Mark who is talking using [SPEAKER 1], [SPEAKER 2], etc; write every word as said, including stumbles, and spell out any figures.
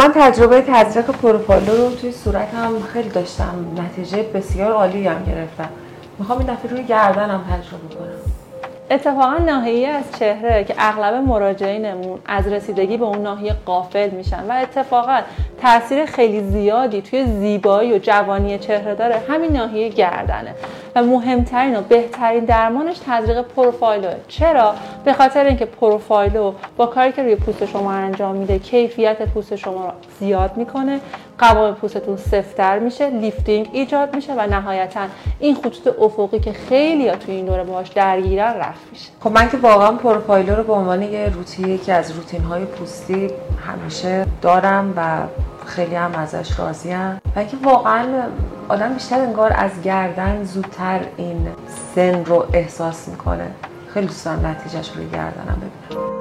[SPEAKER 1] من تجربه تزریق پروفایل رو توی صورتم خیلی داشتم، نتیجه بسیار عالی هم گرفتم. میخوام این دفعه روی گردنم تجربه کنم.
[SPEAKER 2] اتفاقا ناحیه از چهره که اغلب مراجعینمون از رسیدگی به اون ناحیه غافل میشن و اتفاقا تاثیر خیلی زیادی توی زیبایی و جوانی چهره داره، همین ناحیه گردنه و مهمترین و بهترین درمانش تزریق پروفایلوه. چرا؟ به خاطر اینکه پروفایلو با کاری که روی پوست شما انجام میده کیفیت پوست شما رو زیاد میکنه، قوام پوستتون سفت‌تر میشه، لیفتینگ ایجاد میشه و نهایتاً این خطوط افقی که خیلی ها توی این دوره باهاش درگیرن رفع میشه.
[SPEAKER 1] خب من که واقعا پروفایلر رو به عنوان یه روتین که از روتین‌های پوستی همیشه دارم و خیلی هم ازش راضیم و که واقعا آدم بیشتر انگار از گردن زودتر این سن رو احساس میکنه. خیلی دوست دارم نتیجهش روی گردنم ببینم.